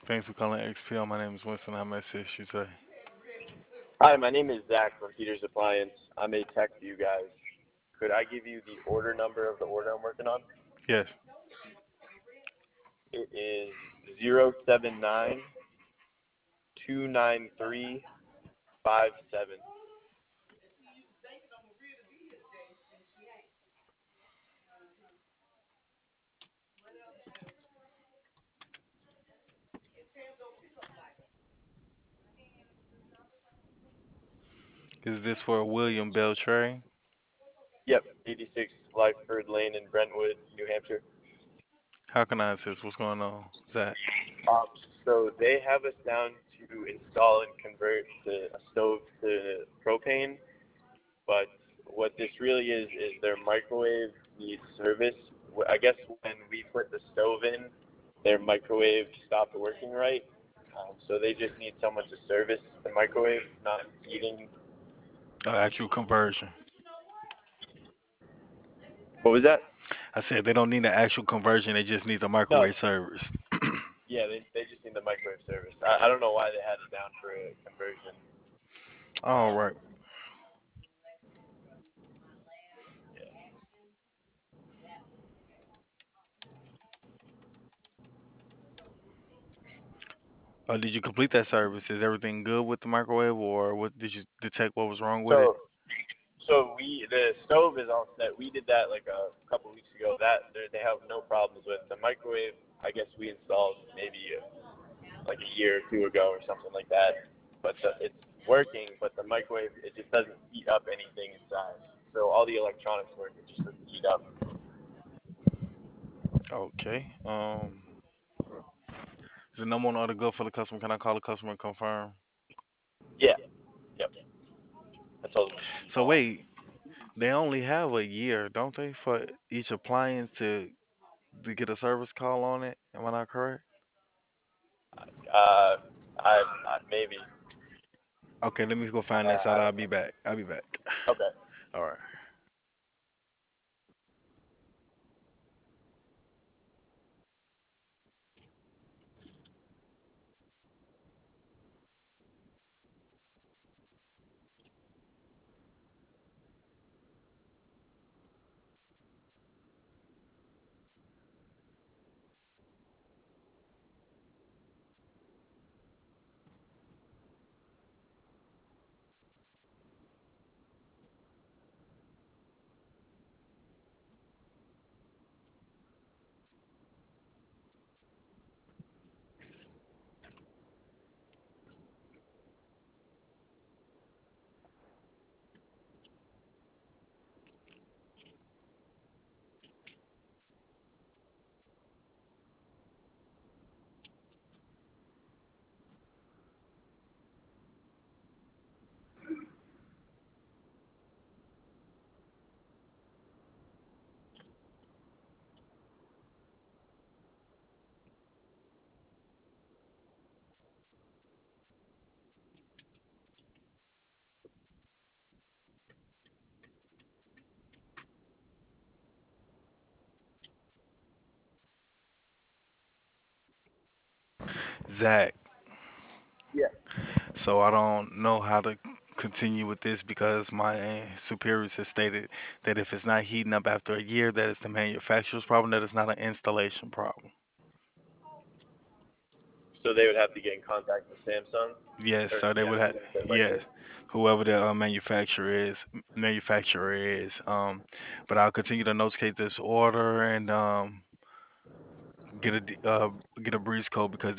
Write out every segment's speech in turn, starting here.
Thanks for calling XPL. My name is Winston. How may I assist you today? Hi, my name is Zach from Peter's Appliance. I'm a tech for you guys. Could I give you the order number of the order I'm working on? Yes. It is 079-293-57. Is this for William Beltray? Yep, 86 Lyford Lane in Brentwood, New Hampshire. How can I assist? What's going on, Zach? Um, so they have us down to install and convert a stove to propane, but what this really is their microwave needs service. I guess when we put the stove in, their microwave stopped working right. So they just need someone to service the microwave, not heating. Actual conversion. What was that? I said they don't need an actual conversion. They just need the No, microwave service. yeah, they just need the microwave service. I don't know why they had it down for a conversion. All right. Yeah. Did you complete that service? Is everything good with the microwave, or what? Did you detect what was wrong with it? So the stove is all set. We did that like a couple weeks ago. They have no problems with the microwave. I guess we installed maybe like a year or two ago or something like that. But it's working, but the microwave it just doesn't heat up anything inside. So all the electronics work, it just doesn't heat up. Okay. Is the number one order good for the customer? Can I call the customer and confirm? Yeah, yep. I told them to So call. wait, they only have a year, don't they, for each appliance to get a service call on it? Am I not correct? Uh, maybe. Okay, let me go find this out. I I'll don't be know. back. I'll be back. Okay. All right. Zach, Yeah. so I don't know how to continue with this because my superiors have stated that if it's not heating up after a year, that it's the manufacturer's problem, that it's not an installation problem. So they would have to get in contact with Samsung Yes, or so they would have, Samsung with their yes, microwave. whoever the manufacturer is. But I'll continue to notate this order and get a get a breeze code because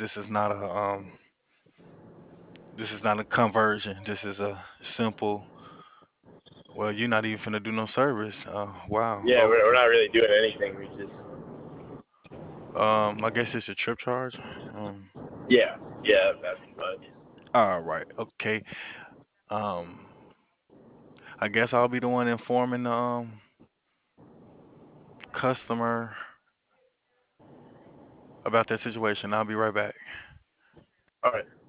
this is not a conversion. This is a simple. Well, you're not even finna do no service. Wow. Yeah, we're Okay. not really doing anything. We just I guess it's a trip charge. Um. yeah, yeah, that'd be fine. All right. Okay. Um. I guess I'll be the one informing the customer about that situation. I'll be right back. All right.